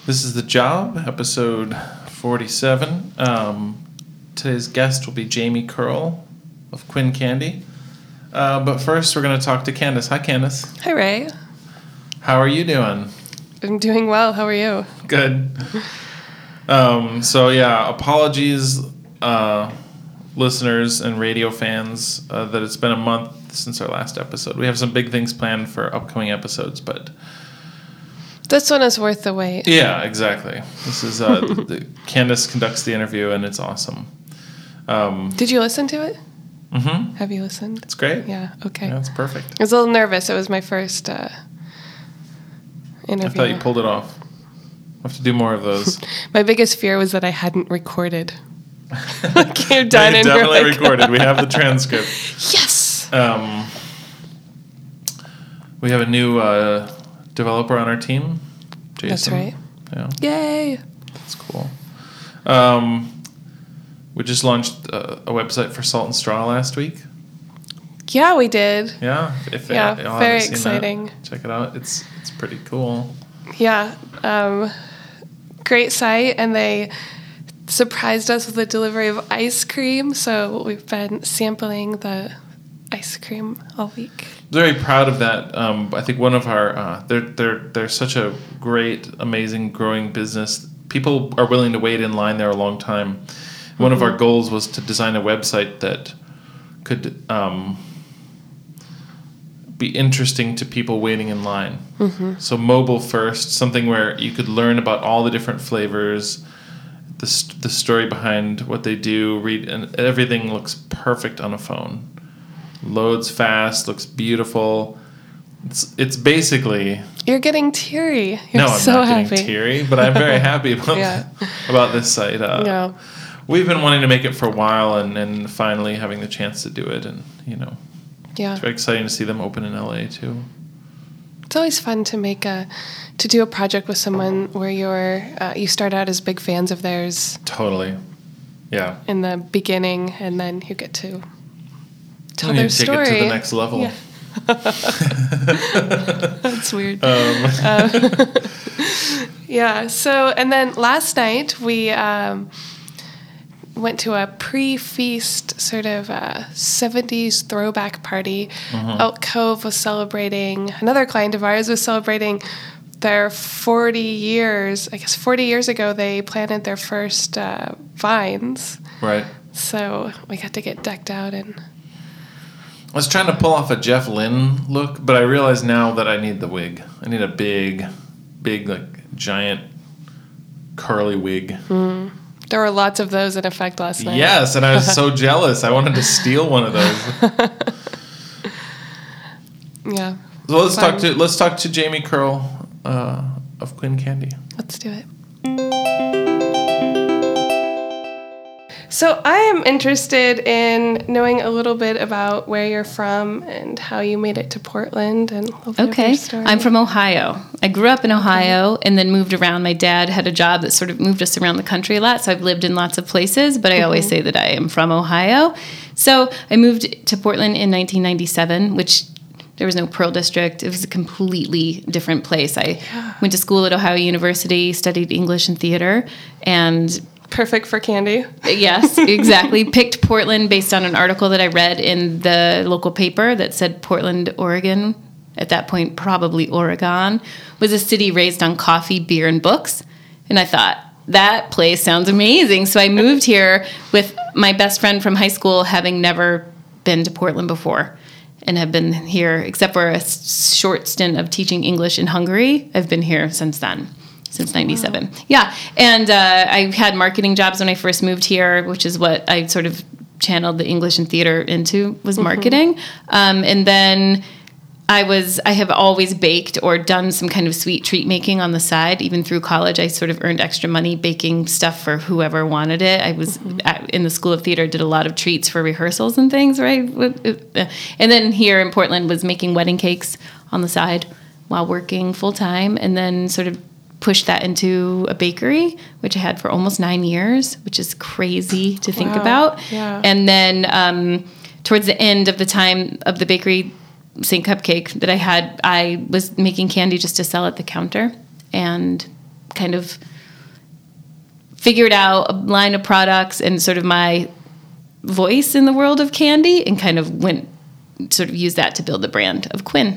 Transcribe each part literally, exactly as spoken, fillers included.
This is The Job, episode forty-seven. Um, today's guest will be Jamie Curl of Quinn Candy. Uh, but first, we're going to talk to Candace. Hi, Candace. Hi, Ray. How are you doing? I'm doing well. How are you? Good. Um, so, yeah, apologies, uh, listeners and radio fans, uh, that it's been a month since our last episode. We have some big things planned for upcoming episodes, but... This one is worth the wait. Yeah, exactly. This is uh, the, Candace conducts the interview, and it's awesome. Um, Did you listen to it? Mm-hmm. Have you listened? It's great. Yeah, okay. Yeah, it's perfect. I was a little nervous. It was my first uh, interview. I thought you pulled it off. We'll have to do more of those. My biggest fear was that I hadn't recorded. Like you're done and definitely you're like, recorded. We have the transcript. Yes! Um, we have a new uh, developer on our team, Jason. That's right. Yeah. Yay! That's cool. Um, we just launched a, a website for Salt and Straw last week. Yeah, we did. Yeah. If Yeah, y'all very haven't seen exciting. that, check it out. It's it's pretty cool. Yeah. Um, great site, and they surprised us with the delivery of ice cream, so we've been sampling the ice cream all week. Very proud of that. Um, I think one of our uh, they're they're they're such a great, amazing, growing business. People are willing to wait in line there a long time. One mm-hmm. of our goals was to design a website that could um, be interesting to people waiting in line. Mm-hmm. So mobile first, something where you could learn about all the different flavors, the st- the story behind what they do, read, and everything looks perfect on a phone. Loads fast, looks beautiful. It's it's basically... You're getting teary. You're no, I'm so not happy. getting teary, but I'm very happy about, yeah. about this site. Uh, yeah. We've been wanting to make it for a while, and, and finally having the chance to do it, and, you know, yeah. it's very exciting to see them open in L A, too. It's always fun to make a... to do a project with someone where you're uh, you start out as big fans of theirs. Totally. Yeah. In the beginning, and then you get to tell and their you take story. it to the next level. Yeah. That's weird. Um. Uh, yeah. So, and then last night we um, went to a pre-feast sort of uh, seventies throwback party. Mm-hmm. Elk Cove was celebrating. Another client of ours was celebrating their forty years. I guess forty years ago they planted their first uh, vines. Right. So we got to get decked out and. I was trying to pull off a Jeff Lynne look, but I realize now that I need the wig. I need a big, big, like, giant, curly wig. Mm. There were lots of those in effect last night. Yes, and I was so jealous. I wanted to steal one of those. Yeah. So let's Fun. talk to let's talk to Jamie Curl uh, of Quinn Candy. Let's do it. So I am interested in knowing a little bit about where you're from and how you made it to Portland and a little bit okay. of your story. I'm from Ohio. I grew up in Ohio and then moved around. My dad had a job that sort of moved us around the country a lot, so I've lived in lots of places, but I mm-hmm. always say that I am from Ohio. So I moved to Portland in nineteen ninety-seven, which there was no Pearl District. It was a completely different place. I yeah. went to school at Ohio University, studied English and theater, and... Perfect for candy. Yes, exactly. Picked Portland based on an article that I read in the local paper that said Portland, Oregon, at that point probably Oregon, was a city raised on coffee, beer, and books. And I thought, that place sounds amazing. So I moved here with my best friend from high school, having never been to Portland before, and have been here, except for a short stint of teaching English in Hungary. I've been here since then. Since ninety-seven. Wow. Yeah. And uh, I had marketing jobs when I first moved here, which is what I sort of channeled the English and theater into, was mm-hmm. marketing. Um, and then I was, I have always baked or done some kind of sweet treat making on the side. Even through college, I sort of earned extra money baking stuff for whoever wanted it. I was mm-hmm. at, in the School of Theater, did a lot of treats for rehearsals and things, right? And then here in Portland was making wedding cakes on the side while working full time, and then sort of pushed that into a bakery, which I had for almost nine years, which is crazy to think wow. about. Yeah. And then um, towards the end of the time of the bakery, Saint Cupcake that I had, I was making candy just to sell at the counter, and kind kind of figured out a line of products and sort of my voice in the world of candy, and kind of went sort of used that to build the brand of Quinn.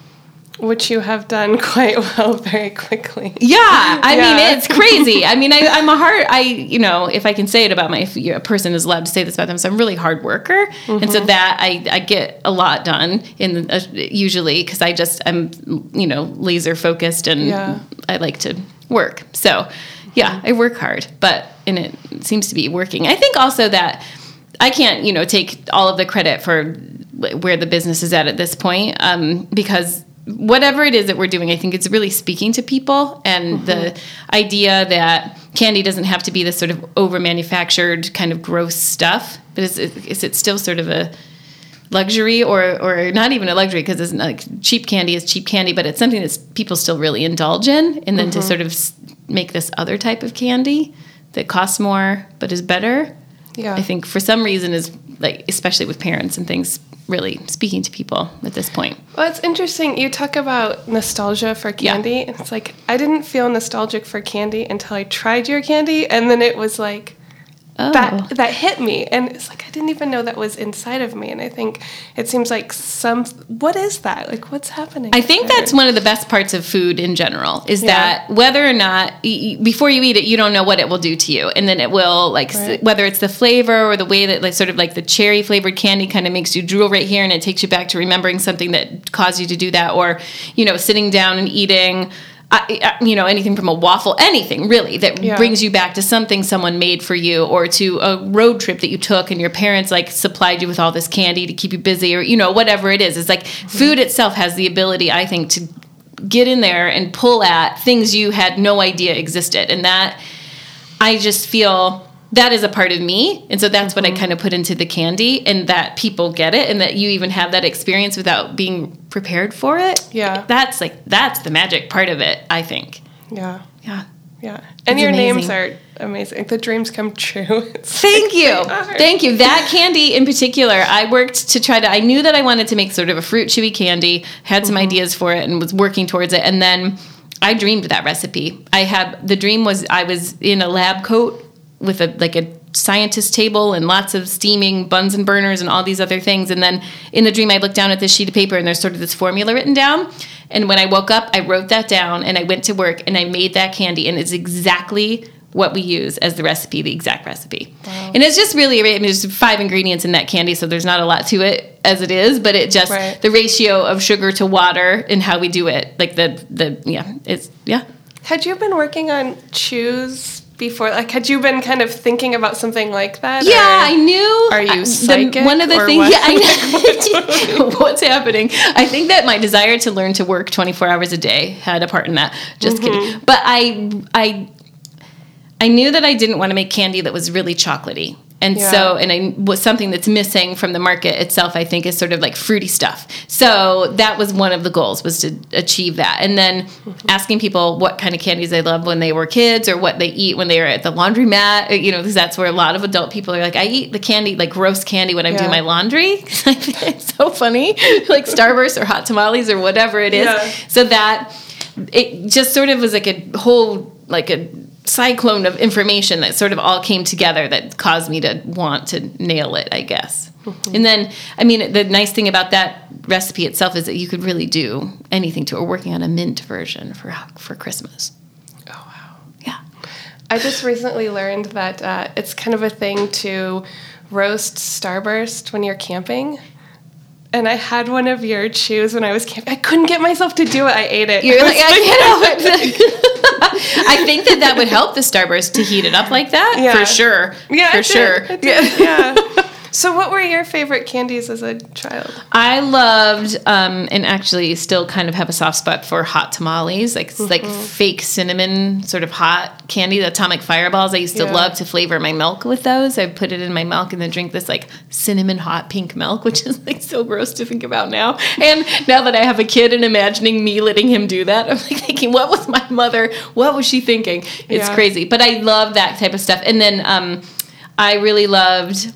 Which you have done quite well very quickly. Yeah, I Yeah. mean, it's crazy. I mean, I, I'm a hard, I, you know, if I can say it about my, if a person is allowed to say this about them, so I'm a really hard worker. Mm-hmm. And so that I, I get a lot done in uh, usually because I just, I'm, you know, laser focused and Yeah. I like to work. So yeah, I work hard, but, and it seems to be working. I think also that I can't, you know, take all of the credit for where the business is at at this point, um, because whatever it is that we're doing, I think it's really speaking to people, and mm-hmm. the idea that candy doesn't have to be this sort of over-manufactured kind of gross stuff, but is, is it still sort of a luxury, or or not even a luxury, because it's not like cheap candy is cheap candy, but it's something that people still really indulge in, and then mm-hmm. to sort of make this other type of candy that costs more but is better, yeah. I think for some reason is, like, especially with parents and things, really speaking to people at this point. Well, it's interesting. You talk about nostalgia for candy. Yeah. And it's like, I didn't feel nostalgic for candy until I tried your candy. And then it was like, Oh. that that hit me. And it's like, I didn't even know that was inside of me. And I think it seems like some, what is that? Like, what's happening? I think there? that's one of the best parts of food in general, is Yeah. that whether or not, y- before you eat it, you don't know what it will do to you. And then it will, like, Right. s- whether it's the flavor or the way that, like, sort of like the cherry flavored candy kind of makes you drool right here, and it takes you back to remembering something that caused you to do that. Or, you know, sitting down and eating, I, I, you know, anything from a waffle, anything really that Yeah. brings you back to something someone made for you, or to a road trip that you took and your parents, like, supplied you with all this candy to keep you busy, or, you know, whatever it is. It's like mm-hmm. food itself has the ability, I think, to get in there and pull at things you had no idea existed. And that, I just feel that is a part of me. And so that's mm-hmm. what I kind of put into the candy, and that people get it, and that you even have that experience without being prepared for it. Yeah. That's like, that's the magic part of it, I think. Yeah. Yeah. Yeah. And It's your amazing. names are amazing. The dreams come true. It's Thank like you. they are. Thank you. That candy in particular, I worked to try to, I knew that I wanted to make sort of a fruit chewy candy, had some mm-hmm. ideas for it, and was working towards it. And then I dreamed that recipe. I had, the dream was I was in a lab coat with a, like a scientist table and lots of steaming buns and burners and all these other things. And then in the dream, I looked down at this sheet of paper, and there's sort of this formula written down. And when I woke up, I wrote that down, and I went to work, and I made that candy. And it's exactly what we use as the recipe, the exact recipe. Wow. And it's just really, I mean, there's five ingredients in that candy, so there's not a lot to it as it is, but it just, right. the ratio of sugar to water and how we do it, like the, the yeah, it's, yeah. Had you been working on Chews before? Like, had you been kind of thinking about something like that? Yeah, or I knew. Are you I, psychic? The, one of the or things, what? yeah, I know. What's happening? I think that my desire to learn to work twenty-four hours a day had a part in that. Just mm-hmm. kidding. But I, I, I knew that I didn't want to make candy that was really chocolatey. And yeah. so, and I was something that's missing from the market itself, I think, is sort of like fruity stuff. So that was one of the goals, was to achieve that. And then asking people what kind of candies they loved when they were kids, or what they eat when they were at the laundromat, you know, because that's where a lot of adult people are like, I eat the candy, like gross candy, when I'm yeah. doing my laundry. I think it's so funny, like Starburst or hot tamales or whatever it is. Yeah. So that, it just sort of was like a whole, like a cyclone of information that sort of all came together that caused me to want to nail it, I guess. Mm-hmm. And then, I mean, the nice thing about that recipe itself is that you could really do anything to it. We're working on a mint version for for Christmas. Oh, wow. Yeah. I just recently learned that uh, it's kind of a thing to roast Starburst when you're camping. And I had one of your Chews when I was camping. I couldn't get myself to do it. I ate it. You're like, I can't help it. I think that that would help the Starburst to heat it up like that, yeah. for sure. Yeah, for it sure. Did. It did. Yeah. So what were your favorite candies as a child? I loved, um, and actually still kind of have a soft spot for hot tamales, like mm-hmm. like fake cinnamon sort of hot candy, the atomic fireballs. I used to yeah. love to flavor my milk with those. I put it in my milk and then drink this like cinnamon hot pink milk, which is like so gross to think about now. And now that I have a kid and imagining me letting him do that, I'm like thinking, what was my mother? What was she thinking? It's yeah. crazy. But I love that type of stuff. And then um, I really loved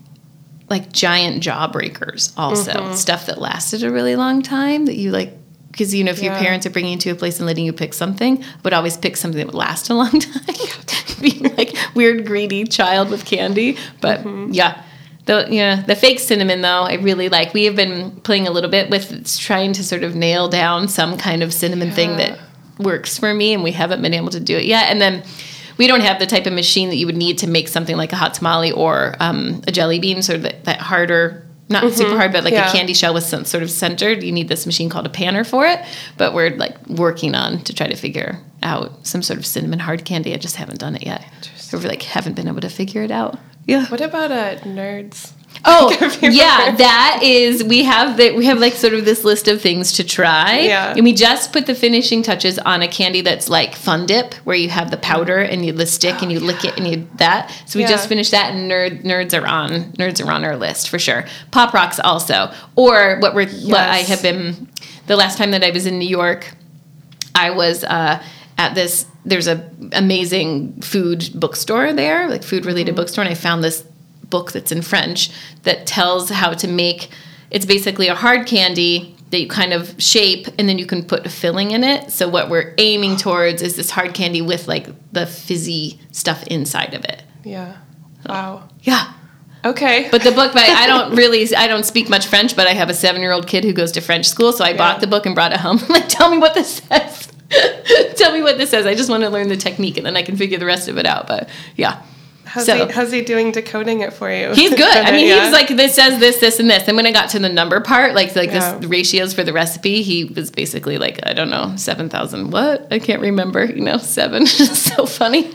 like giant jawbreakers also. Mm-hmm. Stuff that lasted a really long time that you like Because, you know, if Yeah. your parents are bringing you to a place and letting you pick something, I would always pick something that would last a long time. Being like weird, greedy child with candy. But Mm-hmm. yeah. The, yeah, the fake cinnamon, though, I really like. We have been playing a little bit with trying to sort of nail down some kind of cinnamon thing Yeah. that works for me, and we haven't been able to do it yet. And then we don't have the type of machine that you would need to make something like a hot tamale or um, a jelly bean, sort of that, that harder, not super hard, but like Yeah. a candy shell with some sort of centered. You need this machine called a panner for it. But we're like working on to try to figure out some sort of cinnamon hard candy. I just haven't done it yet. We like haven't been able to figure it out. Yeah. What about uh, nerds? Oh, Have you yeah, ever- that is, we have the, we have like sort of this list of things to try. Yeah. And we just put the finishing touches on a candy that's like Fun Dip, where you have the powder and you the stick and you lick it and you that. So we Yeah. just finished that, and nerd nerds are on nerds are on our list for sure. Pop Rocks also. Or what we're what I Yes. have been the last time that I was in New York, I was uh, at this there's a amazing food bookstore there, like food related bookstore, and I found this book that's in French that tells how to make, it's basically a hard candy that you kind of shape and then you can put a filling in it. So what we're aiming towards is this hard candy with like the fizzy stuff inside of it. Yeah. Wow. Yeah. Okay. But the book, by I don't really, I don't speak much French, but I have a seven-year-old kid who goes to French school, so I Yeah. bought the book and brought it home. I'm like, tell me what this says. Tell me what this says. I just want to learn the technique, and then I can figure the rest of it out. But yeah. how's, so- he, how's he doing decoding it for you? He's good. I mean, Yeah. he's like, this says this, this, and this. And when I got to the number part, like like Yeah. this the ratios for the recipe, he was basically like, I don't know, seven thousand what? I can't remember, you know, seven. It's so funny.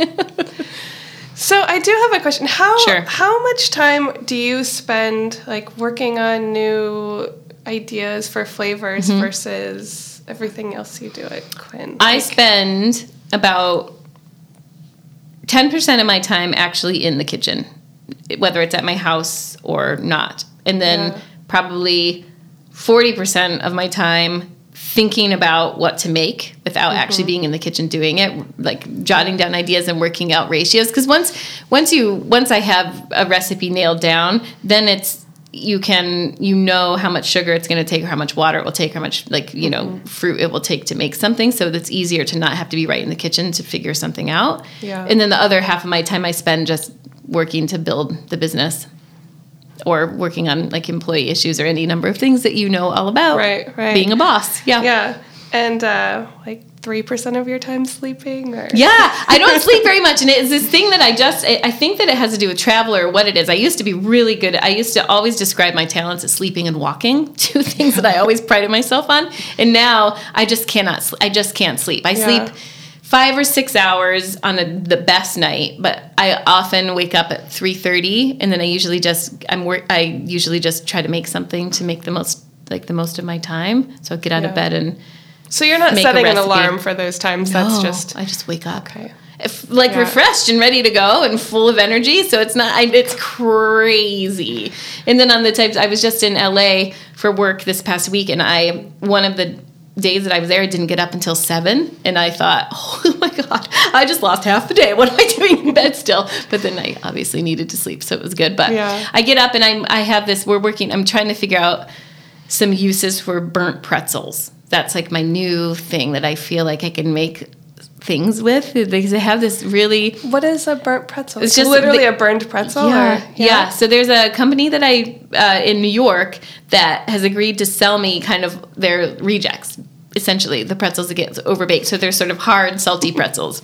So I do have a question. How Sure. how much time do you spend like working on new ideas for flavors versus everything else you do at Quinn? I Like, spend about ten percent of my time actually in the kitchen, whether it's at my house or not. And then Yeah. probably forty percent of my time thinking about what to make without actually being in the kitchen doing it, like jotting down ideas and working out ratios. Because once once you once I have a recipe nailed down, then it's you can you know how much sugar it's going to take or how much water it will take, how much like you know fruit it will take to make something. So that's easier to not have to be right in the kitchen to figure something out. Yeah. And then the other half of my time I spend just working to build the business, or working on like employee issues or any number of things that you know all about. Right, right. Being a boss. Yeah. Yeah. And uh, like three percent of your time sleeping? Or? Yeah, I don't sleep very much, and it's this thing that I just, I think that it has to do with travel or what it is. I used to be really good, I used to always describe my talents as sleeping and walking, two things that I always prided myself on, and now I just cannot, sl- I just can't sleep. I Yeah. sleep five or six hours on a, the best night, but I often wake up at three thirty, and then I usually just, I'm work, I usually just try to make something to make the most, like the most of my time, so I get out Yeah. of bed and So you're not Make a setting an recipe. alarm for those times. That's No, just I just wake up. okay. If, like Yeah. refreshed and ready to go and full of energy. So it's not, I, it's crazy. And then on the types, I was just in L A for work this past week, and I, one of the days that I was there, I didn't get up until seven. And I thought, oh my God, I just lost half the day. What am I doing in bed still? But then I obviously needed to sleep, so it was good. But Yeah. I get up and I'm, I have this, we're working, I'm trying to figure out some uses for burnt pretzels. That's like my new thing that I feel like I can make things with, because they have this really What is a burnt pretzel? It's just literally the- a burned pretzel? yeah, Or, yeah. So there's a company that I uh, in New York that has agreed to sell me kind of their rejects, essentially the pretzels that get overbaked. So they're sort of hard, salty pretzels.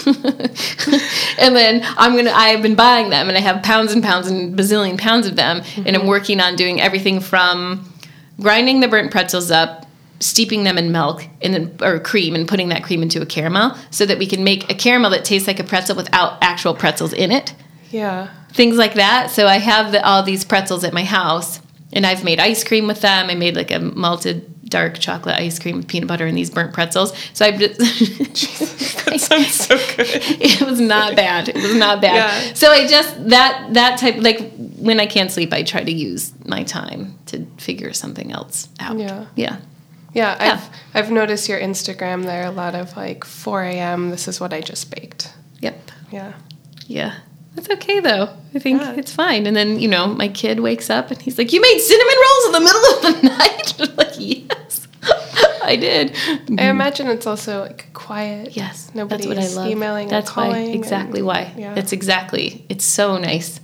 And then I'm gonna. I've been buying them, and I have pounds and pounds and bazillion pounds of them, and I'm working on doing everything from grinding the burnt pretzels up, steeping them in milk and then or cream, and putting that cream into a caramel, so that we can make a caramel that tastes like a pretzel without actual pretzels in it. Yeah. Things like that. So I have the, all these pretzels at my house, and I've made ice cream with them. I made like a malted dark chocolate ice cream with peanut butter and these burnt pretzels. So I just That sounds so good. it was not bad. It was not bad. Yeah. So I just that that type, like when I can't sleep, I try to use my time to figure something else out. Yeah. Yeah. Yeah, Yeah. I've I've noticed your Instagram there, a lot of like four a.m. This is what I just baked. Yep. Yeah. Yeah. That's okay though. I think Yeah. it's fine. And then, you know, my kid wakes up and he's like, "You made cinnamon rolls in the middle of the night?" I'm like, yes. I I did. I imagine it's also like quiet. Yes, Nobody's that's what I love. emailing That's or calling. why, exactly and, why. Yeah. That's exactly. It's so nice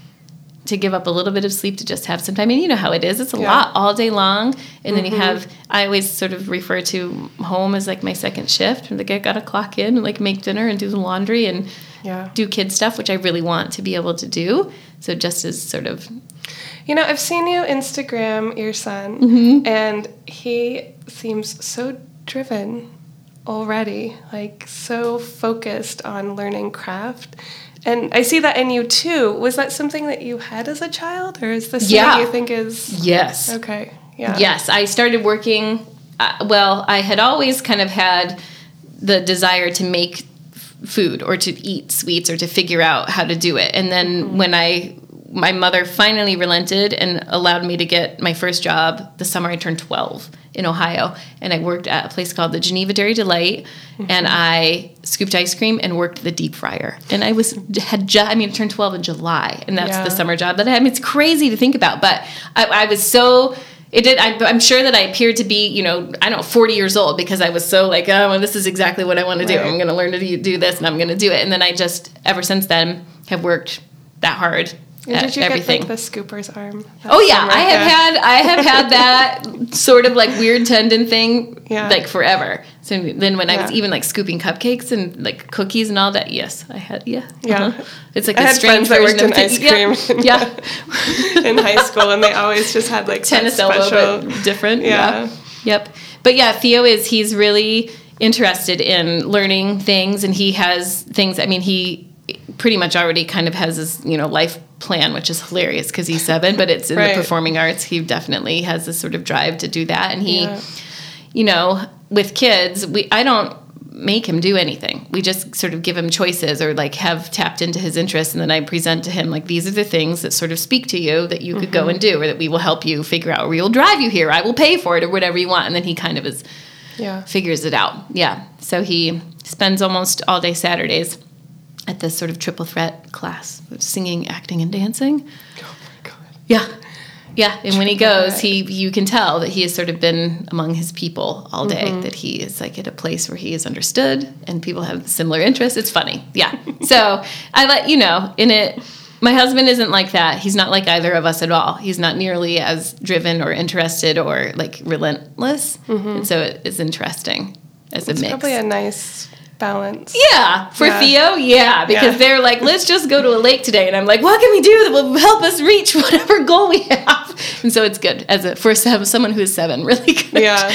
to give up a little bit of sleep to just have some time. And you know how it is. It's a Yeah. lot all day long. And then Mm-hmm. you have, I always sort of refer to home as like my second shift. Like I got to clock in and like make dinner and do the laundry and Yeah. do kid stuff, which I really want to be able to do. So just as sort of, You know, I've seen you Instagram your son, Mm-hmm. and he seems so driven already, like so focused on learning craft. And I see that in you too. Was that something that you had as a child, or is this Yeah. something you think is yes. okay? Yeah. Yes, I started working. Uh, well, I had always kind of had the desire to make f- food or to eat sweets or to figure out how to do it. And then Mm-hmm. when I, my mother finally relented and allowed me to get my first job the summer I turned twelve in Ohio, and I worked at a place called the Geneva Dairy Delight, Mm-hmm. and I scooped ice cream and worked the deep fryer. And I was had ju- I mean, I turned twelve in July, and that's Yeah. the summer job that I had. I mean, it's crazy to think about, but I, I was so. It did. I, I'm sure that I appeared to be, you know, I don't know, forty years old because I was so like, oh, well, this is exactly what I want to do. Right. I'm going to learn to do, do this, and I'm going to do it. And then I just, ever since then, have worked that hard And at did you everything. get like the scooper's arm? that Oh yeah, summer? I have had I have had that sort of like weird tendon thing Yeah. like forever. So then when I was Yeah. even like scooping cupcakes and like cookies and all that, yes, I had yeah. Yeah. uh-huh. It's like I a had strange friends that version worked of in ice thing- cream. Yeah. yeah. in high school, and they always just had like Tennis that elbow special. but different. Yeah. Yeah. Yep. But yeah, Theo is he's really interested in learning things, and he has things, I mean, he pretty much already kind of has his, you know, life plan, which is hilarious because he's seven, but it's in Right. the performing arts. He definitely has this sort of drive to do that. And he, Yeah. you know, with kids, we I don't make him do anything. We just sort of give him choices or like have tapped into his interests, and then I present to him like, these are the things that sort of speak to you that you could go and do, or that we will help you figure out, or we will drive you here, I will pay for it, or whatever you want. And then he kind of is Yeah. figures it out. Yeah. So he spends almost all day Saturdays at this sort of triple threat class of singing, acting, and dancing. Oh my god. Yeah. Yeah. And when he Triple goes, threat. he you can tell that he has sort of been among his people all day, that he is like at a place where he is understood and people have similar interests. It's funny. Yeah. So I let you know, in it, my husband isn't like that. He's not like either of us at all. He's not nearly as driven or interested or like relentless. And so it is interesting as a It's mix. probably a nice balance. Yeah, for Yeah. Theo, yeah, because Yeah. they're like, let's just go to a lake today, and I'm like, what can we do that will help us reach whatever goal we have? And so it's good as a for some- someone who's seven, really good. Yeah.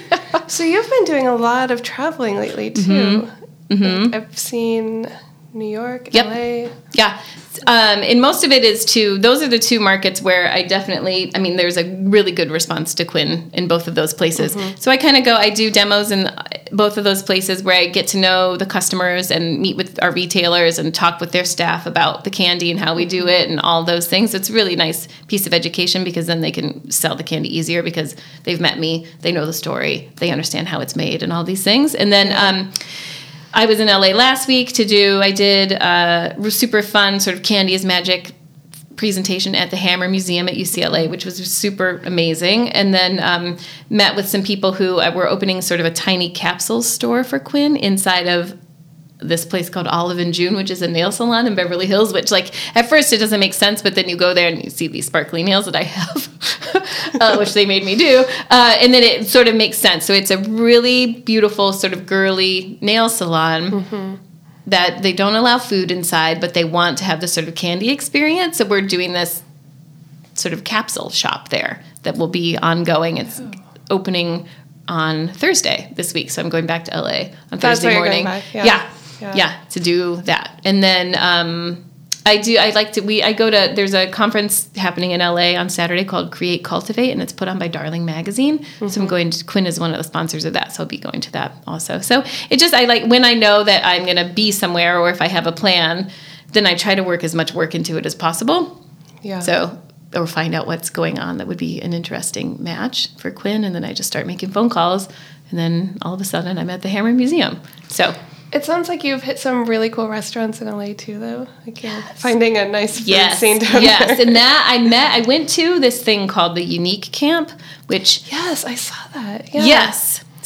So you've been doing a lot of traveling lately too. Like, I've seen New York, Yep. L A. Yeah. Um, and most of it is to, those are the two markets where I definitely, I mean, there's a really good response to Quinn in both of those places. So I kind of go, I do demos in both of those places where I get to know the customers and meet with our retailers and talk with their staff about the candy and how we do it and all those things. It's a really nice piece of education because then they can sell the candy easier because they've met me, they know the story, they understand how it's made and all these things. And then, um, I was in L A last week to do, I did a super fun sort of Candy is Magic presentation at the Hammer Museum at U C L A, which was super amazing. And then um, met with some people who were opening sort of a tiny capsule store for Quinn inside of this place called Olive and June, which is a nail salon in Beverly Hills, which like at first it doesn't make sense, but then you go there and you see these sparkly nails that I have, uh, which they made me do. Uh, and then it sort of makes sense. So it's a really beautiful sort of girly nail salon Mm-hmm. that they don't allow food inside, but they want to have this sort of candy experience. So we're doing this sort of capsule shop there that will be ongoing. It's Oh. opening on Thursday this week. So I'm going back to L A on That's Thursday why you're morning. going back, yeah. yeah. Yeah. Yeah, to do that. And then um, I do, I like to, we, I go to, there's a conference happening in L A on Saturday called Create Cultivate, and it's put on by Darling Magazine. Mm-hmm. So I'm going to, Quinn is one of the sponsors of that, so I'll be going to that also. So it just, I like, when I know that I'm going to be somewhere or if I have a plan, then I try to work as much work into it as possible. Yeah. So, or find out what's going on that would be an interesting match for Quinn, and then I just start making phone calls, and then all of a sudden I'm at the Hammer Museum. So It sounds like you've hit some really cool restaurants in L A too, though. Like you're finding a nice food yes, scene down yes, there. and that I met. I went to this thing called the Unique Camp, which Yes, I saw that. Yeah. yes.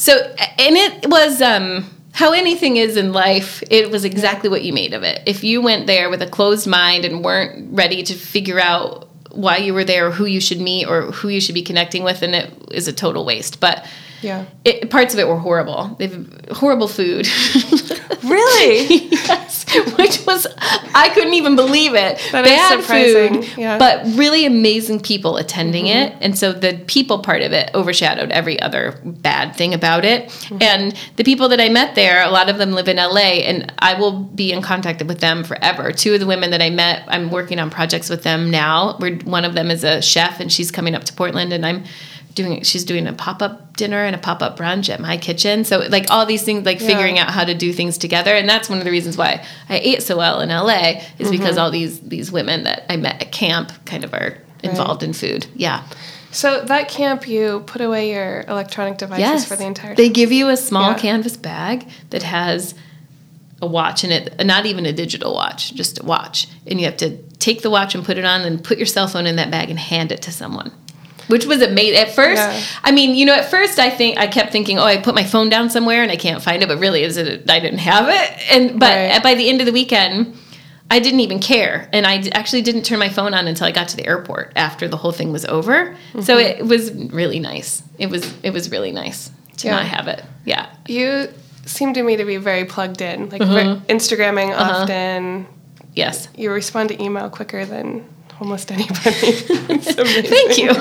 So, and it was, um, how anything is in life, it was exactly what you made of it. If you went there with a closed mind and weren't ready to figure out why you were there or who you should meet or who you should be connecting with, then it is a total waste. But yeah, it, parts of it were horrible. They've horrible food. Really? Yes. Which was, I couldn't even believe it. That Bad is surprising. food, Yeah. but really amazing people attending Mm-hmm. it. And so the people part of it overshadowed every other bad thing about it. Mm-hmm. And the people that I met there, a lot of them live in L A, and I will be in contact with them forever. Two of the women that I met, I'm working on projects with them now. We're, one of them is a chef, and she's coming up to Portland, and I'm doing she's doing a pop-up dinner and a pop-up brunch at my kitchen. So like all these things, like Yeah. figuring out how to do things together. And that's one of the reasons why I ate so well in L A is because all these these women that I met at camp kind of are involved in food. Yeah. So that camp, you put away your electronic devices Yes. for the entire They give you a small Yeah. canvas bag that has a watch in it, not even a digital watch, just a watch. And you have to take the watch and put it on and put your cell phone in that bag and hand it to someone. Which was amazing. At first, Yeah. I mean, you know, at first I think I kept thinking, oh, I put my phone down somewhere and I can't find it, but really is it I didn't have it. And but Right. by the end of the weekend, I didn't even care, and I d- actually didn't turn my phone on until I got to the airport after the whole thing was over. So it was really nice. It was it was really nice to Yeah. not have it. Yeah. You seem to me to be very plugged in, like Uh-huh. very Instagramming often. Yes. You respond to email quicker than almost anybody. It's amazing. Thank you.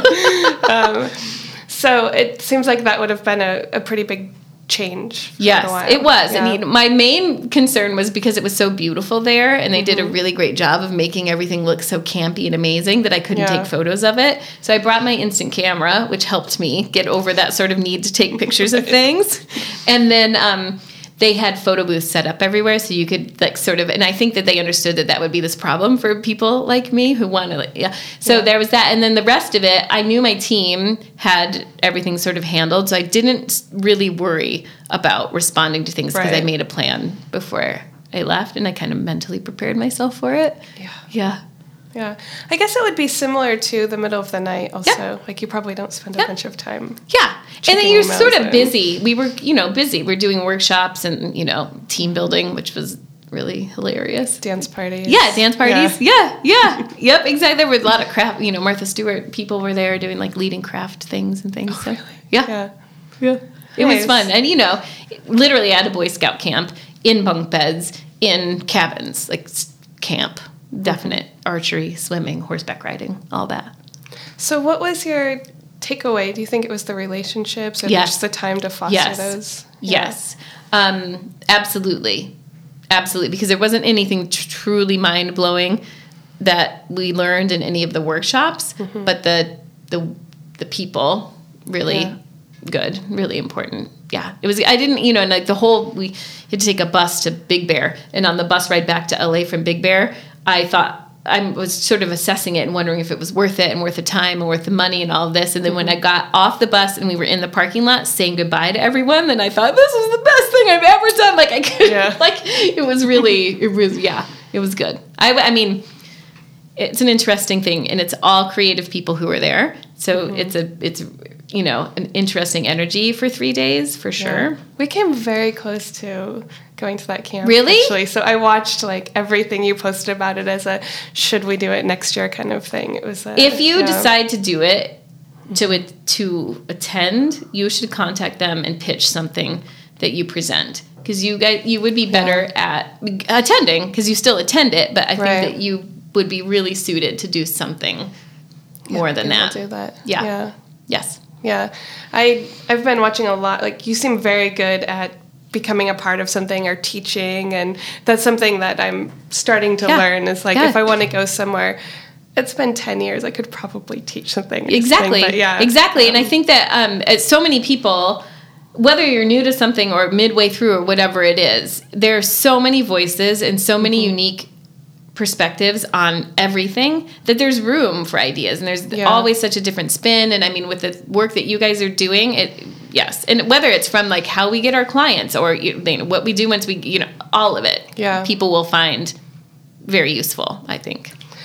So it seems like that would have been a, a pretty big change. For Yes, a while. it was. Yeah. I mean, my main concern was because it was so beautiful there, and they did Mm-hmm. a really great job of making everything look so campy and amazing that I couldn't Yeah. take photos of it. So I brought my instant camera, which helped me get over that sort of need to take pictures of things. And then um, they had photo booths set up everywhere, so you could like sort of. And I think that they understood that that would be this problem for people like me who want to. Like, yeah. So Yeah. there was that, and then the rest of it, I knew my team had everything sort of handled, so I didn't really worry about responding to things because I Right. made a plan before I left, and I kind of mentally prepared myself for it. Yeah. Yeah. Yeah. I guess it would be similar to the middle of the night also. Yeah. Like you probably don't spend a Yeah. bunch of time. Yeah. And Checking then you're emails sort of in. busy. We were, you know, busy. We're doing workshops and, you know, team building, which was really hilarious. Dance parties. Yeah, dance parties. Yeah, yeah. Yep, exactly. There were a lot of craft, you know, Martha Stewart people were there doing like leading craft things and things. so, yeah. Yeah. Yeah. It Nice. was fun. And, you know, literally at a Boy Scout camp, in bunk beds, in cabins, like s- camp, definite archery, swimming, horseback riding, all that. So what was your takeaway? Do you think it was the relationships or Yes. just the time to foster Yes. those? Yeah. Yes. Um, absolutely. Absolutely. Because there wasn't anything tr- truly mind blowing that we learned in any of the workshops, but the, the, the people really Yeah. good, really important. Yeah. It was, I didn't, you know, and like the whole, we had to take a bus to Big Bear, and on the bus ride back to L A from Big Bear, I thought, I was sort of assessing it and wondering if it was worth it and worth the time and worth the money and all of this. And then when I got off the bus and we were in the parking lot saying goodbye to everyone, then I thought, this is the best thing I've ever done. Like I could, Yeah. like it was really, it was, yeah, it was good. I, I mean, it's an interesting thing, and it's all creative people who are there. So Mm-hmm. it's a, it's, you know, an interesting energy for three days for sure. Yeah. We came very close to going to that camp. Really? Actually. So I watched like everything you posted about it as a should we do it next year kind of thing. It was a, If you yeah. decide to do it, to it, to attend, you should contact them and pitch something that you present, because you guys you would be better at attending because you still attend it, but I think Right. that you would be really suited to do something more Yeah, than people that. do that. Yeah. Yeah. Yes. Yeah. I I've been watching a lot. Like you seem very good at becoming a part of something or teaching, and that's something that I'm starting to Yeah. learn is like Yeah. if I want to go somewhere, it's been ten years, I could probably teach something. or Exactly. something, but yeah. Exactly. And I think that um, as so many people, whether you're new to something or midway through or whatever it is, there are so many voices and so many Mm-hmm. unique perspectives on everything that there's room for ideas, and there's Yeah. always such a different spin. And I mean, with the work that you guys are doing, it yes, and whether it's from like how we get our clients or you know what we do once we you know all of it, Yeah. people will find very useful, I think.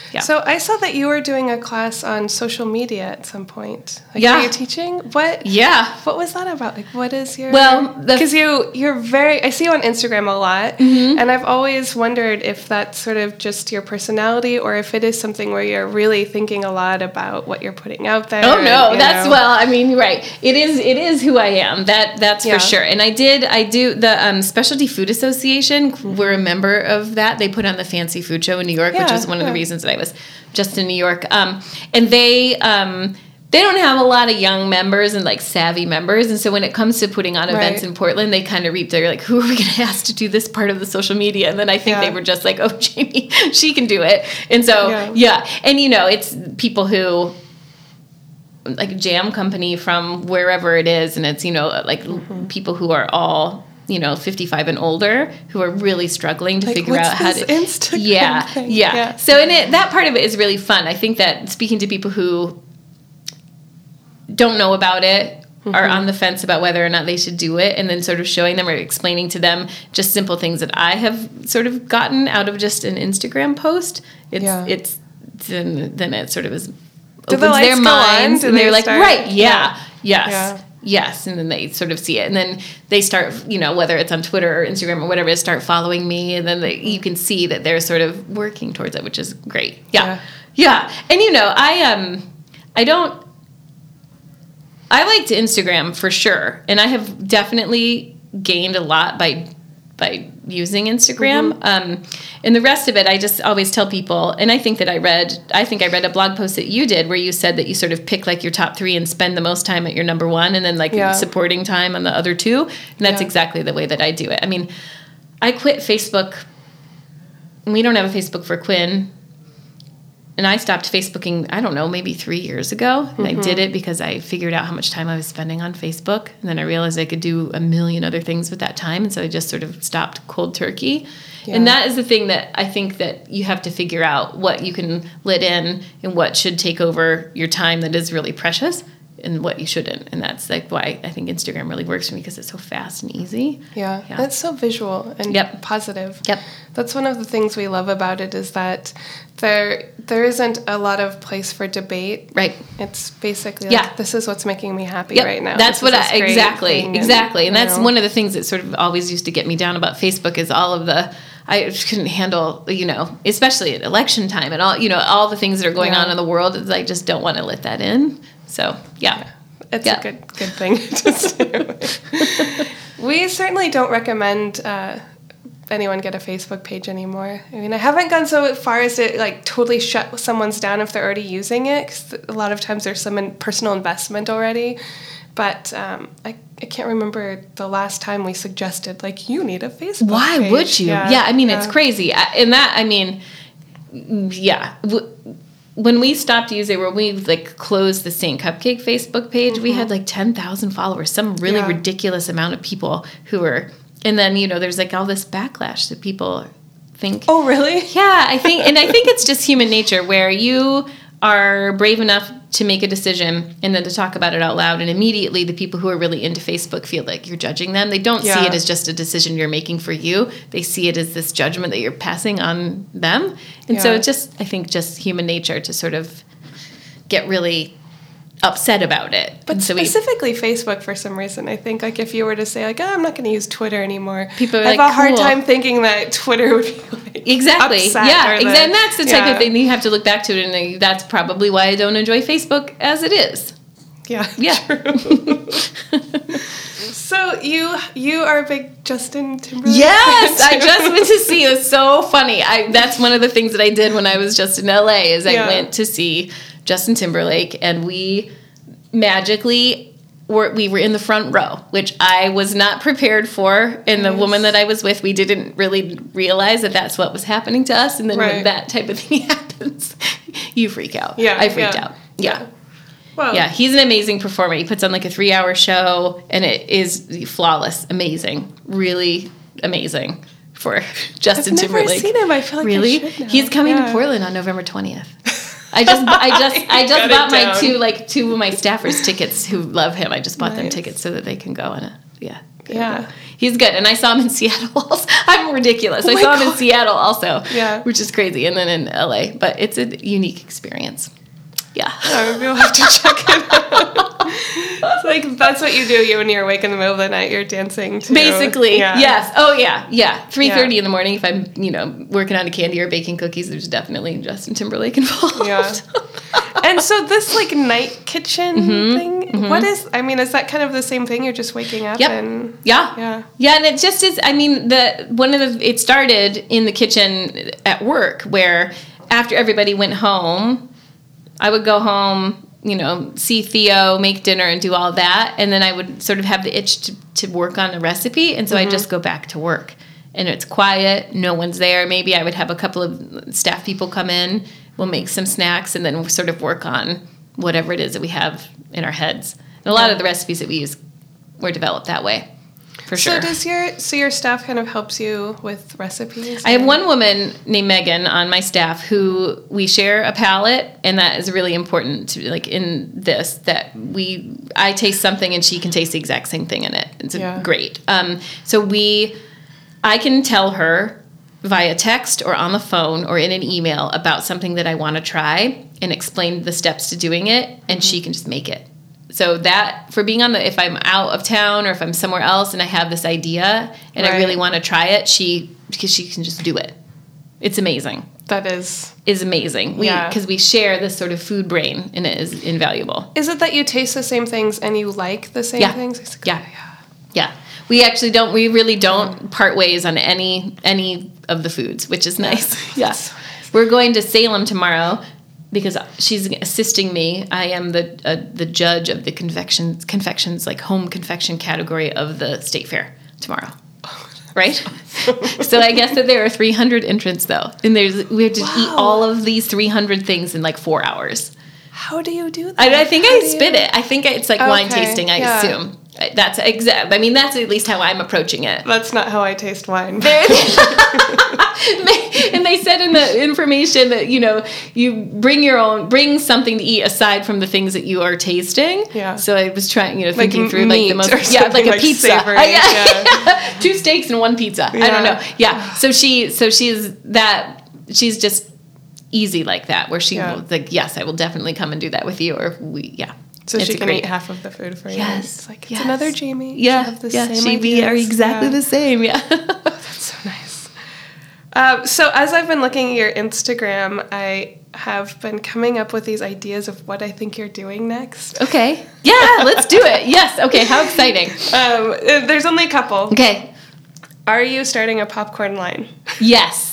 Yeah. So I saw that you were doing a class on social media at some point. Like, Yeah. Are you teaching? What? Yeah. What was that about? Like, what is your? Well, the- because you you're very. I see you on Instagram a lot, Mm-hmm. and I've always wondered if that's sort of just your personality, or if it is something where you're really thinking a lot about what you're putting out there. Oh no, and, you that's know. well. I mean, right? It is. It is who I am. That that's Yeah. for sure. And I did. I do the um, Specialty Food Association. We're a member of that. They put on the Fancy Food Show in New York, which Yeah, was one of yeah. the reasons that I was just in New York. Um, and they. Um, They don't have a lot of young members and like savvy members, and so when it comes to putting on events Right. in Portland, they kind of reap. They're like, "Who are we going to ask to do this part of the social media?" And then I think Yeah. they were just like, "Oh, Jamie, she can do it." And so Yeah. yeah, and you know, it's people who like a jam company from wherever it is, and it's you know like Mm-hmm. people who are all you know fifty-five and older who are really struggling to Like, figure what's out how this to Instagram yeah, thing? yeah Yeah. So and it, that part of it is really fun. I think that speaking to people who don't know about it Mm-hmm. are on the fence about whether or not they should do it, and then sort of showing them or explaining to them just simple things that I have sort of gotten out of just an Instagram post. It's Yeah. it's then then it sort of is Do opens the lights their go minds on? Do and they're they like, start- right, yeah, Yeah. yes. Yeah. Yes, and then they sort of see it, and then they start, you know, whether it's on Twitter or Instagram or whatever, start following me, and then they, you can see that they're sort of working towards it, which is great. Yeah, Yeah. yeah, and you know, I um, I don't, I liked Instagram for sure, and I have definitely gained a lot by by using Instagram. Um, and the rest of it, I just always tell people, and I think that I read, I think I read a blog post that you did where you said that you sort of pick like your top three and spend the most time at your number one, and then like Yeah. supporting time on the other two. And that's Yeah. exactly the way that I do it. I mean, I quit Facebook. We don't have a Facebook for Quinn. And I stopped Facebooking, I don't know, maybe three years ago. And Mm-hmm. I did it because I figured out how much time I was spending on Facebook. And then I realized I could do a million other things with that time. And so I just sort of stopped cold turkey. Yeah. And that is the thing that I think that you have to figure out what you can let in and what should take over your time that is really precious and what you shouldn't. And that's like why I think Instagram really works for me, because it's so fast and easy. Yeah, Yeah. that's so visual and Yep. positive. Yep. That's one of the things we love about it, is that there there isn't a lot of place for debate. Right. It's basically Yeah. like, this is what's making me happy Yep, right now. That's This what is I this great exactly thing, exactly, and you that's know. one of the things that sort of always used to get me down about Facebook is all of the I just couldn't handle, you know, especially at election time and all, you know, all the things that are going Yeah. on in the world. I just don't want to let that in. So yeah, It's Yeah. a good good thing to do. We certainly don't recommend uh, anyone get a Facebook page anymore. I mean, I haven't gone so far as to like totally shut someone's down if they're already using it, 'cause a lot of times there's some in personal investment already. But um, I, I can't remember the last time we suggested, like, you need a Facebook why page. would you? Yeah, I mean, it's crazy. I, and that, I mean, yeah. W- when we stopped using, when we like closed the Saint Cupcake Facebook page, we had like ten thousand followers, some really Yeah. ridiculous amount of people who were, and then, you know, there's like all this backlash that people think, Oh, really? yeah, I think, and I think it's just human nature where you are brave enough to make a decision and then to talk about it out loud, and immediately the people who are really into Facebook feel like you're judging them. They don't see Yeah. it as just a decision you're making for you. They see it as this judgment that you're passing on them. And so Yeah. it's just, I think, just human nature to sort of get really upset about it. But And so we- specifically Facebook, for some reason, I think, like, if you were to say, like, oh, I'm not going to use Twitter anymore, People are I have like, a hard cool. time thinking that Twitter would be, like, Exactly. upset Yeah. or the- Exactly. And that's the type yeah. of thing that you have to look back to it, and uh, that's probably why I don't enjoy Facebook as it is. Yeah, Yeah. true. So you you are a big Justin Timberlake Yes, fan, I too. just went to see. It was so funny. I that's one of the things that I did when I was just in L A. Is I Yeah. went to see Justin Timberlake, and we magically were we were in the front row, which I was not prepared for. And the Nice. woman that I was with, we didn't really realize that that's what was happening to us. And then when Right. that type of thing happens, you freak out. Yeah, I freaked yeah. out. Yeah. Well, Yeah, he's an amazing performer. He puts on like a three-hour show, and it is flawless, amazing, really amazing for Justin I've never Timberlake. seen him. I feel like I really, should now. he's coming Yeah. to Portland on November twentieth. I just, I just, I just Got it bought my down. two, like two of my staffers tickets who love him. I just bought them Nice. tickets so that they can go on a, yeah. Yeah. He's good. And I saw him in Seattle also. I'm ridiculous. Oh I my saw him in God. Seattle also. Yeah. Which is crazy. And then in L A. But it's a unique experience. Yeah. Oh, maybe we'll have to check it out. It's like, that's what you do you when you're awake in the middle of the night. You're dancing to... Basically, Yeah. yes. Oh, yeah, yeah. three thirty Yeah. in the morning, if I'm, you know, working on a candy or baking cookies, there's definitely Justin Timberlake involved. Yeah. And so this, like, night kitchen Mm-hmm. thing, what is... I mean, is that kind of the same thing? You're just waking up Yep. and... Yeah. Yeah. Yeah, and it just is, I mean, the one of the, it started in the kitchen at work where after everybody went home, I would go home, you know, see Theo, make dinner and do all that. And then I would sort of have the itch to, to work on a recipe. And so Mm-hmm. I just go back to work. And it's quiet, no one's there. Maybe I would have a couple of staff people come in, we'll make some snacks, and then we'll sort of work on whatever it is that we have in our heads. And a lot of the recipes that we use were developed that way, for So sure. does your... So your staff kind of helps you with recipes? I have and- one woman named Megan on my staff who we share a palate, and that is really important to like in this that we I taste something and she can taste the exact same thing in it. It's Yeah. great. Um, so we I can tell her via text or on the phone or in an email about something that I want to try and explain the steps to doing it, and she can just make it. So that, for being on the, if I'm out of town or if I'm somewhere else and I have this idea and I Right. really want to try it, she, because she can just do it. It's amazing. That is... Is amazing. We, Yeah. because we share this sort of food brain and it is invaluable. Is it that you taste the same things and you like the same Yeah. things? It's like, Yeah. oh, yeah. Yeah. We actually don't, we really don't part ways on any, any of the foods, which is nice. Yeah. That's so nice. We're going to Salem tomorrow because she's assisting me. I am the uh, the judge of the confections, confections, like home confection category of the state fair tomorrow. Right? So I guess that there are three hundred entrants though. And there's we have to eat Wow. all of these three hundred things in like four hours. How do you do that? I, I think How I do spit you- it. I think it's like wine Okay, tasting, I yeah. assume. That's exact. I mean, that's at least how I'm approaching it. That's not how I taste wine. And they said in the information that, you know, you bring your own, bring something to eat aside from the things that you are tasting. Yeah. So I was trying, you know, Like thinking through like meat the most, or yeah, like something a like pizza. savory, Uh, yeah. yeah. Two steaks and one pizza. I Yeah. don't know. Yeah. So she, so she's that, she's just easy like that, where she Yeah. will, like, yes, I will definitely come and do that with you. Or we, yeah. So It's she a can great- eat half of the food for you. Yes. It's like, it's yes. another Jamie. Yeah. She have the yeah. same She, we are ideas. exactly Yeah. the same. Yeah. That's so nice. Um, so as I've been looking at your Instagram, I have been coming up with these ideas of what I think you're doing next. Okay. Yeah, let's do it. Yes. Okay. How exciting. Um, uh, there's only a couple. Okay. Are you starting a popcorn line? Yes.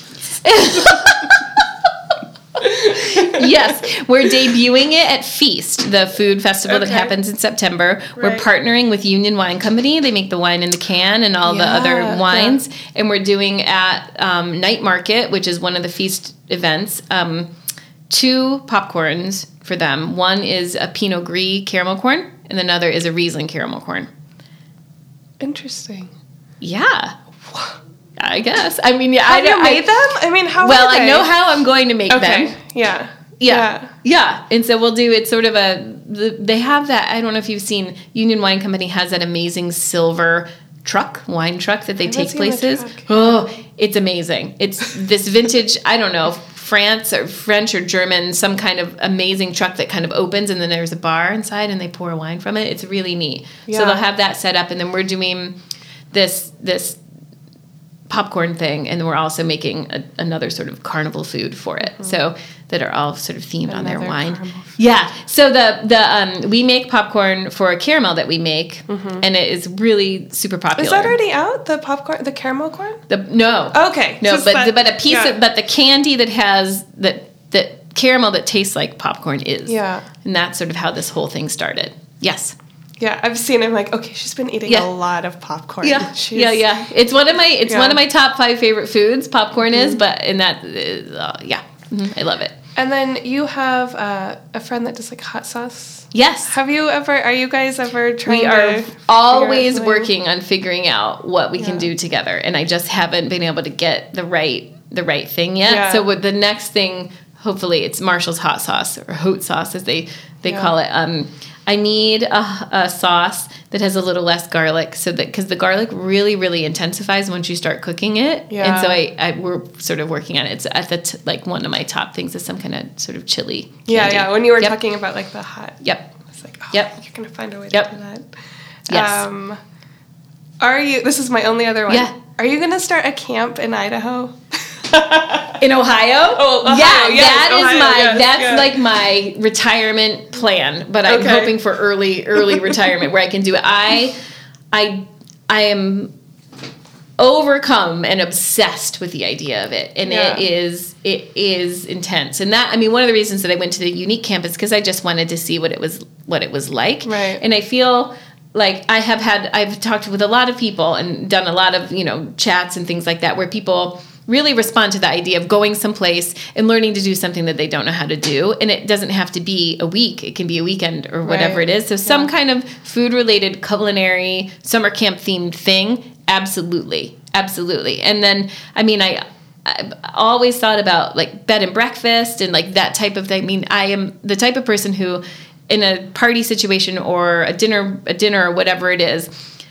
Yes, we're debuting it at Feast, the food festival that Okay. happens in September. We're Right. partnering with Union Wine Company. They make the wine in the can and all the Yeah, other wines. And we're doing at um, Night Market, which is one of the Feast events, um, two popcorns for them. One is a Pinot Gris caramel corn, and another is a Riesling caramel corn. Interesting. Yeah. I guess. I mean, yeah. Have I you I- made them? I mean, how Well, are they? I know how I'm going to make Okay. them. Yeah. Yeah. yeah. And so we'll do it's sort of a the, they have that, I don't know if you've seen, Union Wine Company has that amazing silver truck, wine truck that they haven't take seen the places. truck. Oh, it's amazing. It's this vintage, I don't know, France or French or German, some kind of amazing truck that kind of opens and then there's a bar inside and they pour wine from it. It's really neat. Yeah. So they'll have that set up and then we're doing this this popcorn thing, and we're also making a, another sort of carnival food for it. So that are all sort of themed on their Another wine. caramel food. Yeah. So the the um, we make popcorn for a caramel that we make, and it is really super popular. Is that already out? The popcorn, the caramel corn? The, no. Okay. No, just but that- but a piece yeah. of but the candy that has that that caramel that tastes like popcorn is. Yeah. And that's sort of how this whole thing started. Yes. Yeah, I've seen him like, okay, she's been eating Yeah. a lot of popcorn. Yeah, She's, yeah, yeah. It's one of my it's Yeah. one of my top five favorite foods. Popcorn is, but in that, is, uh, yeah, Mhm. I love it. And then you have uh, a friend that does like hot sauce. Yes, Have you ever? Are you guys ever trying we to? are figure always out something? working on figuring out what we can Yeah. do together, and I just haven't been able to get the right the right thing yet. Yeah. So with the next thing, hopefully it's Marshall's hot sauce or hot sauce as they, they Yeah. call it. Um, I need a, a sauce that has a little less garlic, so that because the garlic really, really intensifies once you start cooking it. Yeah. And so I, I we're sort of working on it. It's at the t- like one of my top things is some kind of sort of chili. Yeah, candy. yeah. When you were Yep. talking about like the hot, Yep. it's like, oh, Yep. you're gonna find a way to Yep. do that. Yes. Um, are you? This is my only other one. Yeah. Are you gonna start a camp in Idaho? In Ohio? Oh, Ohio, yeah, yes, that is Ohio, my yes, that's yeah. like my retirement plan. But I'm Okay. hoping for early early retirement where I can do it. I I I am overcome and obsessed with the idea of it, and Yeah. it is it is intense. And that I mean, one of the reasons that I went to the Unique campus because I just wanted to see what it was what it was like. Right. And I feel like I have had I've talked with a lot of people and done a lot of, you know, chats and things like that where people really respond to the idea of going someplace and learning to do something that they don't know how to do. And it doesn't have to be a week. It can be a weekend or whatever Right. it is. So some Yeah. kind of food-related, culinary, summer camp themed thing, absolutely. Absolutely. And then, I mean, I... I've always thought about like bed and breakfast and like that type of thing. I mean, I am the type of person who in a party situation or a dinner, a dinner or whatever it is,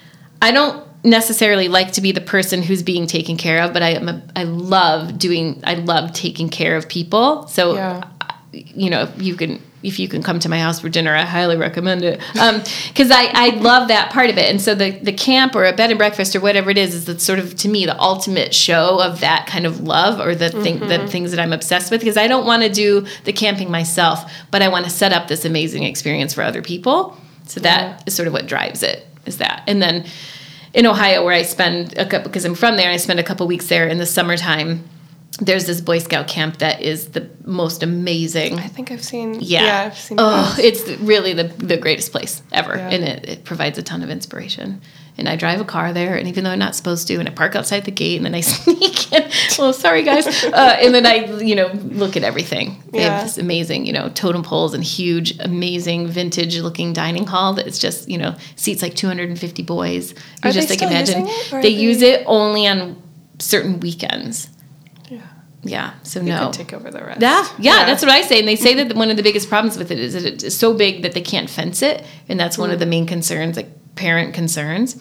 I don't necessarily like to be the person who's being taken care of, but I am a, I love doing, I love taking care of people. So, Yeah. you know, if you can, if you can come to my house for dinner, I highly recommend it. Um, cause I, I love that part of it. And so the, the camp or a bed and breakfast or whatever it is, is the sort of, to me, the ultimate show of that kind of love or the thing, the things that I'm obsessed with. Cause I don't want to do the camping myself, but I want to set up this amazing experience for other people. So that Yeah. is sort of what drives it, is that. And then in Ohio, where I spend a couple, because I'm from there, and I spend a couple weeks there in the summertime. There's this Boy Scout camp that is the most amazing. I think I've seen. Yeah, Yeah, I've seen. Oh, those. it's really the the greatest place ever, Yeah. and it, it provides a ton of inspiration. And I drive a car there, and even though I'm not supposed to, and I park outside the gate, and then I sneak in. Well, sorry guys, uh, and then I, you know, look at everything. They Yeah. have this amazing, you know, totem poles and huge, amazing, vintage-looking dining hall that's just, you know, seats like two hundred fifty boys. You Are just they like still imagine using it, or they are use they- it only on certain weekends. Yeah. Yeah, so You no. could take over the rest. Yeah, yeah, that's what I say. And they say that one of the biggest problems with it is that it's so big that they can't fence it, and that's one of the main concerns, like parent concerns.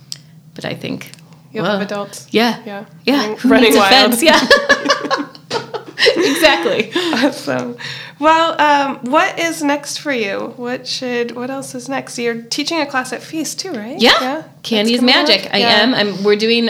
But I think You well, have adults. Yeah, Yeah. yeah. Running- Who running needs a wild. fence? Yeah, exactly. Awesome. Well, um, what is next for you? What should? What else is next? You're teaching a class at Feast too, right? Yeah, candy is That's coming magic. up? I Yeah. am. I'm. We're doing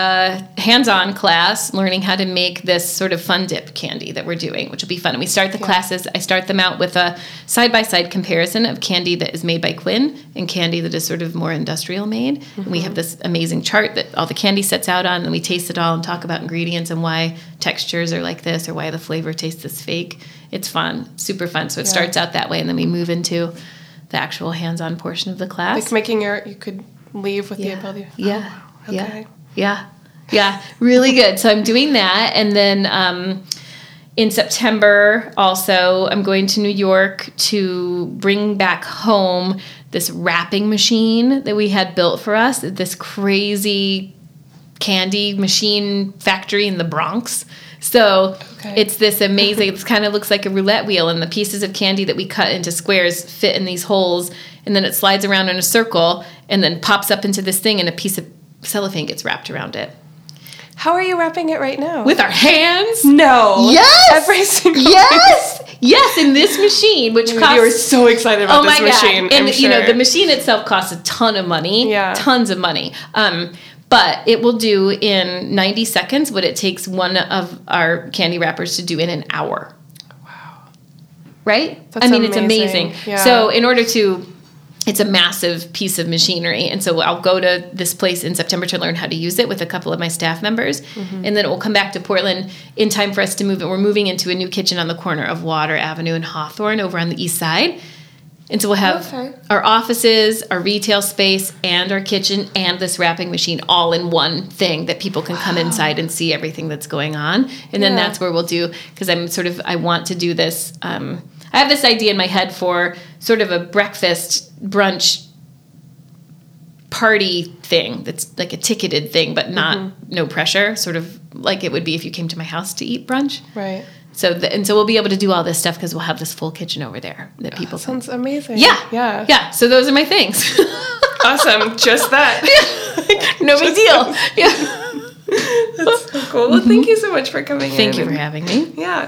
a hands-on class, learning how to make this sort of fun dip candy that we're doing, which will be fun. And we start the Yeah. classes. I start them out with a side-by-side comparison of candy that is made by Quinn and candy that is sort of more industrial made. And we have this amazing chart that all the candy sets out on, and we taste it all and talk about ingredients and why textures are like this or why the flavor tastes this fake. It's fun, super fun. So it Yeah. starts out that way, and then we move into the actual hands-on portion of the class. Like making your, you could leave with the ability. Yeah. Oh, Yeah. okay. Yeah. Yeah. Really good. So I'm doing that. And then um, in September, also, I'm going to New York to bring back home this wrapping machine that we had built for us, this crazy candy machine factory in the Bronx. So Okay. it's this amazing, it kind of looks like a roulette wheel, and the pieces of candy that we cut into squares fit in these holes, and then it slides around in a circle and then pops up into this thing, and a piece of cellophane gets wrapped around it. How are you wrapping it right now? With our hands? no. Yes! Every single. Yes! Yes, in this machine, which costs... You were so excited about Oh my this machine. god! And I'm you know sure. the machine itself costs a ton of money. Yeah. Tons of money. Um, but it will do in ninety seconds what it takes one of our candy wrappers to do in an hour. Wow. Right? That's I mean, it's amazing. amazing. Yeah. So in order to, it's a massive piece of machinery. And so I'll go to this place in September to learn how to use it with a couple of my staff members. Mm-hmm. And then it will come back to Portland in time for us to move it. We're moving into a new kitchen on the corner of Water Avenue and Hawthorne over on the east side. And so we'll have Okay. our offices, our retail space, and our kitchen, and this wrapping machine all in one thing that people can come inside and see everything that's going on. And then Yeah. that's where we'll do, because I'm sort of, I want to do this. Um, I have this idea in my head for sort of a breakfast brunch party thing that's like a ticketed thing, but not no pressure, sort of like it would be if you came to my house to eat brunch. Right. So the, and so we'll be able to do all this stuff because we'll have this full kitchen over there that people. Oh, sounds amazing. Yeah, yeah, yeah. So those are my things. Awesome. Just that. No big deal. Yeah. That's so cool. Well, thank you so much for coming in. Thank you for having me. Yeah.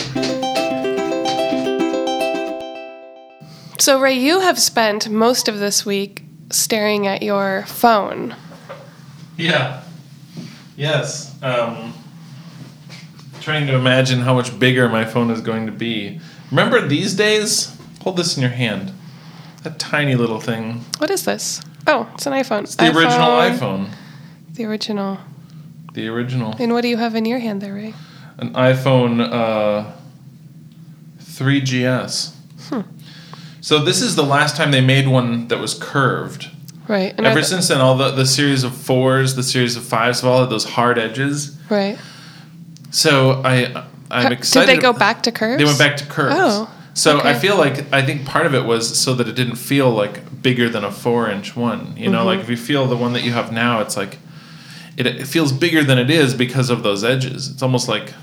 So, Ray, you have spent most of this week staring at your phone. Yeah. Yes. Um, trying to imagine how much bigger my phone is going to be. Remember these days? Hold this in your hand. That tiny little thing. What is this? Oh, it's an iPhone. It's the original iPhone. The original. The original. And what do you have in your hand there, Ray? An iPhone uh, three G S. Hmm. So this is the last time they made one that was curved. Right. And Ever th- since then, all the, the series of fours, the series of fives have all had those hard edges. Right. So I, I'm excited. Did they go back to curves? They went back to curves. Oh. So okay. I feel like, I think part of it was so that it didn't feel like bigger than a four inch one. You know, Mm-hmm. like if you feel the one that you have now, it's like, it, it feels bigger than it is because of those edges. It's almost like,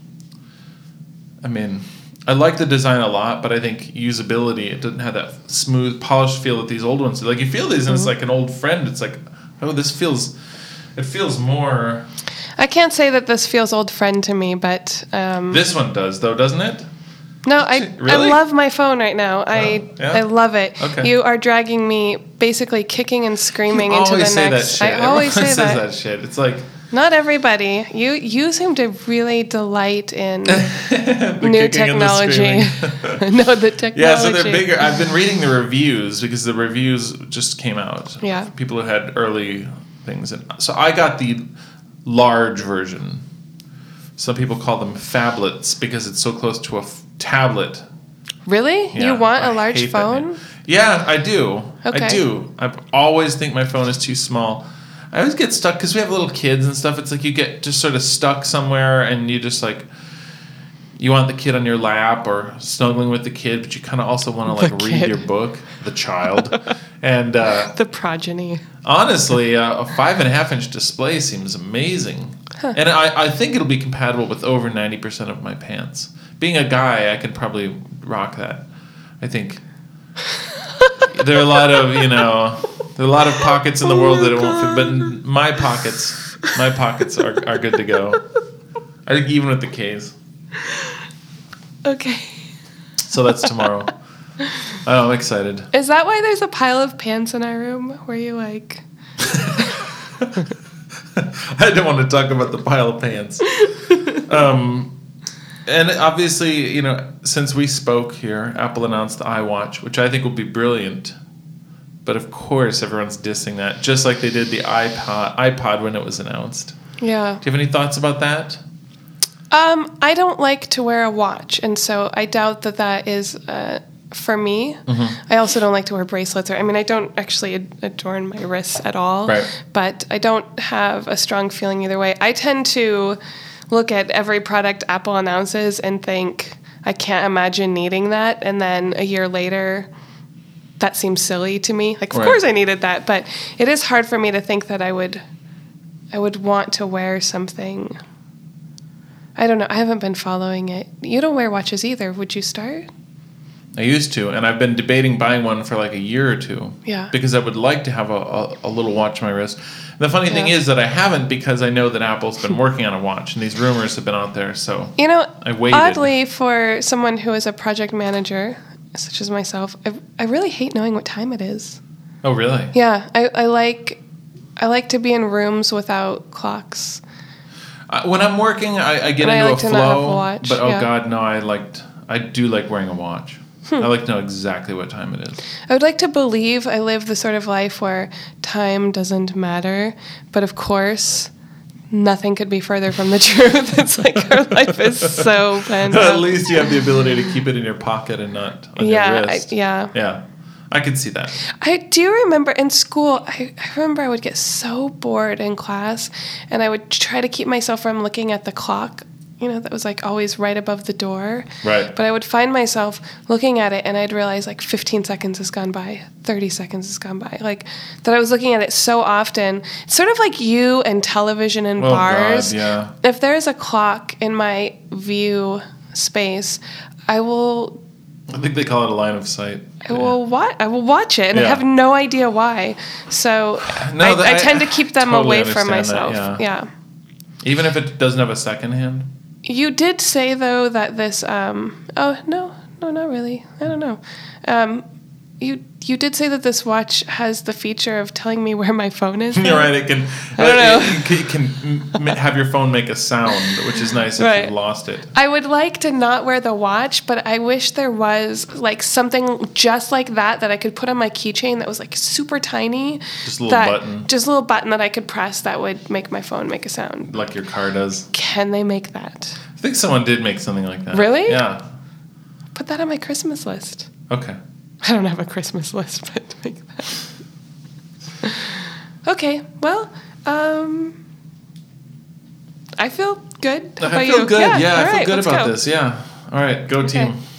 I mean, I like the design a lot, but I think usability, it doesn't have that smooth, polished feel that these old ones do. Like you feel these and Mm-hmm. it's like an old friend. It's like, oh, this feels, it feels more. I can't say that this feels old friend to me, but... Um, This one does, though, doesn't it? No, I Really? I love my phone right now. I yeah? I love it. Okay. You are dragging me basically kicking and screaming You into the always say next. that shit. I always Everyone say says that. that shit. It's like Not everybody. You you seem to really delight in the new kicking and the technology. screaming. No, the technology. Yeah, so they're bigger. I've been reading the reviews because the reviews just came out. Yeah. People who had early things. And so I got the large version. Some people call them phablets because it's so close to a f- tablet. Really? Yeah, you want I a large hate that phone? name. Yeah, I do. Okay. I do. I always think my phone is too small. I always get stuck because we have little kids and stuff. It's like you get just sort of stuck somewhere and you just like, you want the kid on your lap or snuggling with the kid, but you kind of also want to like The read kid. your book, the child. and uh, The progeny. honestly, uh, a five and a half inch display seems amazing. And I, I think it'll be compatible with over ninety percent of my pants. Being a guy, I could probably rock that. I think there are a lot of, you know, there are a lot of pockets in the Oh world that my it won't fit, but God. in my pockets, my pockets are, are good to go. I think even with the K's. Okay. So that's tomorrow. Oh, I'm excited. Is that why there's a pile of pants in our room? Where you like... I don't want to talk about the pile of pants. Um, and obviously, you know, since we spoke here, Apple announced the iWatch, which I think will be brilliant. But of course, everyone's dissing that, just like they did the iPod, iPod when it was announced. Yeah. Do you have any thoughts about that? Um, I don't like to wear a watch, and so I doubt that that is uh, for me. Mm-hmm. I also don't like to wear bracelets. Or, I mean, I don't actually ad- adorn my wrists at all. Right. But I don't have a strong feeling either way. I tend to look at every product Apple announces and think, I can't imagine needing that, and then a year later, that seems silly to me. Like, of Right. course I needed that, but it is hard for me to think that I would, I would want to wear something. I don't know. I haven't been following it. You don't wear watches either. Would you start? I used to, and I've been debating buying one for like a year or two. Yeah. Because I would like to have a, a, a little watch on my wrist. The funny thing Yeah. is that I haven't because I know that Apple's been working on a watch, and these rumors have been out there, so You know, I waited. oddly, for someone who is a project manager, such as myself, I, I really hate knowing what time it is. Oh, really? Yeah, I, I like I like to be in rooms without clocks. Uh, when I'm working, I, I get And I into like a to flow. not have a watch, But oh yeah. god, no! I liked. I do like wearing a watch. Hmm. I like to know exactly what time it is. I would like to believe I live the sort of life where time doesn't matter, but of course, nothing could be further from the truth. It's like our life is so planned At out. least you have the ability to keep it in your pocket and not on Yeah, your I, wrist. yeah. Yeah, I could see that. I do remember in school, I, I remember I would get so bored in class, and I would try to keep myself from looking at the clock, you know, that was like always right above the door. Right. But I would find myself looking at it and I'd realize like fifteen seconds has gone by, thirty seconds has gone by. Like that I was looking at it so often. It's sort of like you and television and Oh, bars. God, yeah. If there's a clock in my view space, I will I think they call it a line of sight. I will wa- I will watch it and Yeah. I have no idea why. So No, I, that- I I tend to keep them totally away from understand myself. that, yeah. yeah. Even if it doesn't have a second hand? You did say though that this um oh no no not really I don't know um you you did say that this watch has the feature of telling me where my phone is. You're right. It can. I don't know. It, it can m- have your phone make a sound, which is nice if Right. you've lost it. I would like to not wear the watch, but I wish there was like something just like that that I could put on my keychain that was like super tiny. Just a little that, button. Just a little button that I could press that would make my phone make a sound. Like your car does. Can they make that? I think someone did make something like that. Really? Yeah. Put that on my Christmas list. Okay. I don't have a Christmas list, but make that. Okay, well, um, I feel good. How I about feel you? good. Yeah, all I feel right, good let's about go. this. Yeah. All right, go Okay. team.